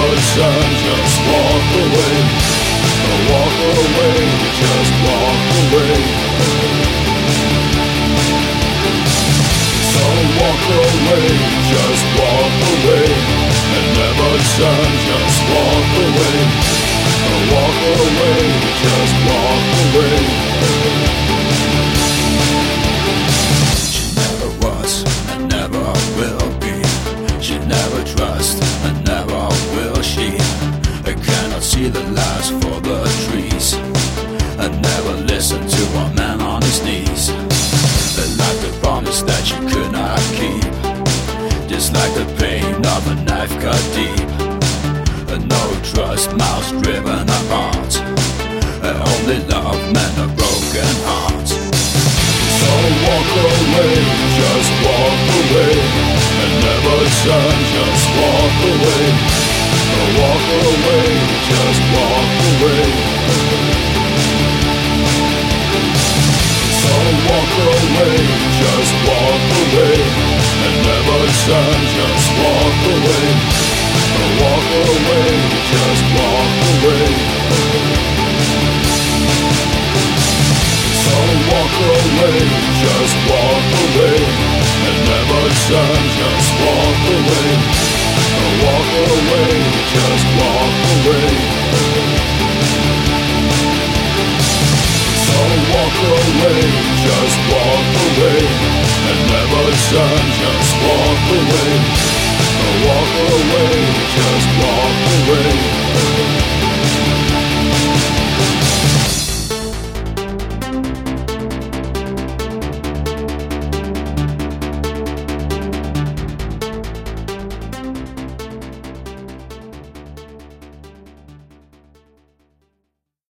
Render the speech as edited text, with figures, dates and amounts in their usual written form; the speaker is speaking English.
never turn, just walk away. Walk away, just walk away. So walk away, just walk away. And never turn, just walk away. Walk away, just walk away. She never was and never will be. She never trusts and never will she. I cannot see the last for the trees. I never listen to a man on his knees. Like the promise that you could not keep. Just like the pain of a knife cut deep. No trust, mouths driven apart. Only love meant a broken heart. So walk away, just walk away. And never turn, just walk away. Walk away, just walk away. So walk away, just walk away. And never turn, just walk away. Walk away, just walk away. So walk away, just walk away. And never turn, just walk away. Walk away, just walk away. So walk away, just walk away. And never turn, just walk away. Walk away, just walk away.